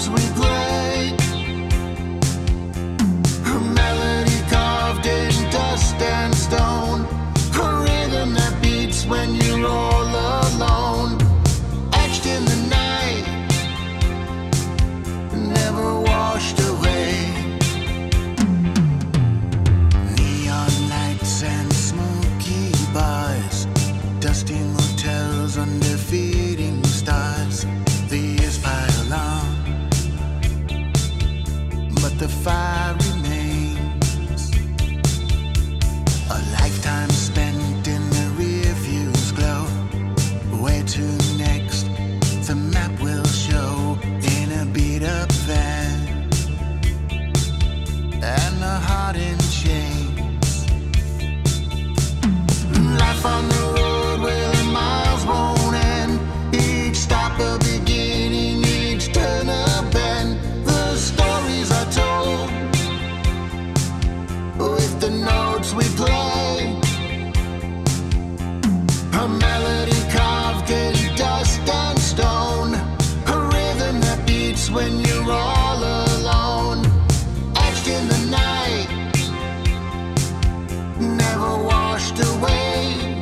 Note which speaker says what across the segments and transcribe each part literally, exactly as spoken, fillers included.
Speaker 1: notes we play, a melody carved in dust and stone, a rhythm that beats when you're all alone, etched in the night, never washed away. Neon lights and smoky bars, dusty motels under feeding stars. The years pile on, but the fire remains. A lifetime spent in the rear view's glow. Where to next? The map will show. In a beat-up van and a heart in chains. Life on the road where the miles won't end. Each stop a beginning, each turn a bend. The stories are told with the notes we play, a melody carved in dust and stone, a rhythm that beats when you're all alone, etched in the night, never washed away.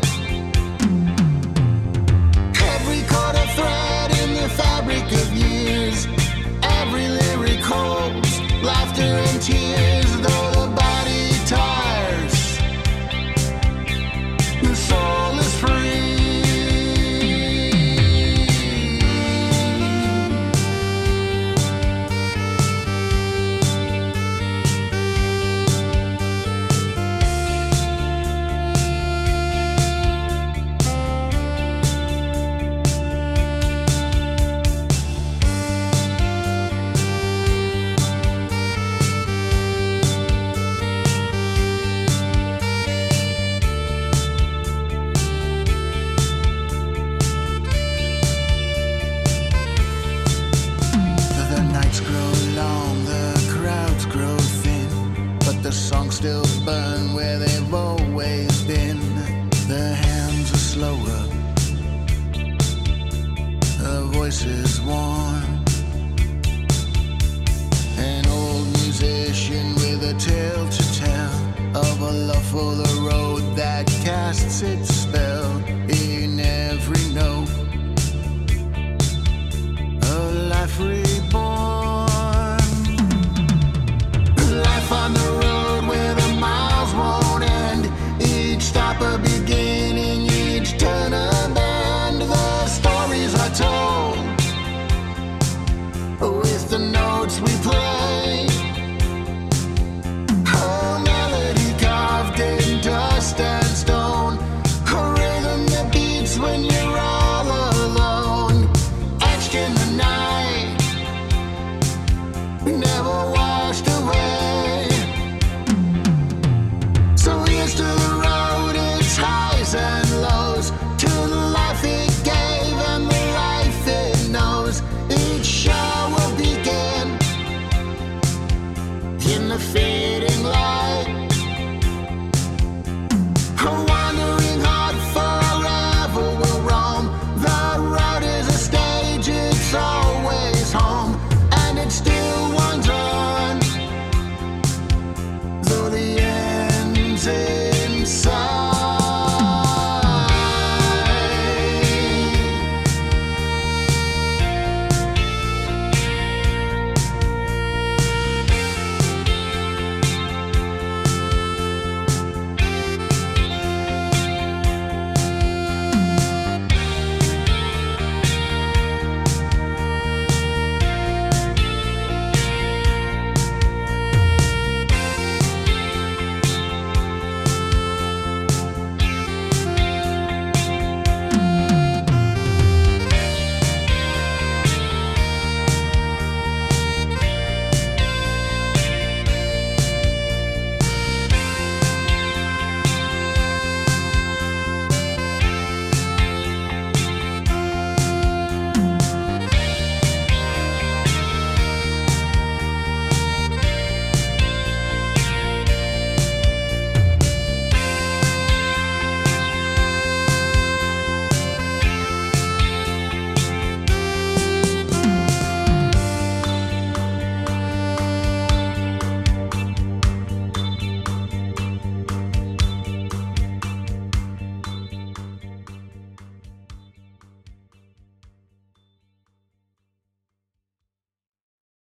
Speaker 1: Every chord a thread in the fabric of years, every lyric holds laughter and tears. Though the body tires, the soul is free. The nights grow long, the crowds grow thin, but the songs still burn where they've always been. The hands are slower, the voices worn. An old musician with a tale to tell of a love for the road that casts its spell in every note. A life reborn. Life on the road where the miles won't end. Each stop a beginning, each turn a bend. The stories are told with the notes we play, a melody carved in dust and stone, a rhythm that beats when you're all alone, etched in the night, never washed away. So here's to the road, its highs and lows, to the life it gave and the life it knows.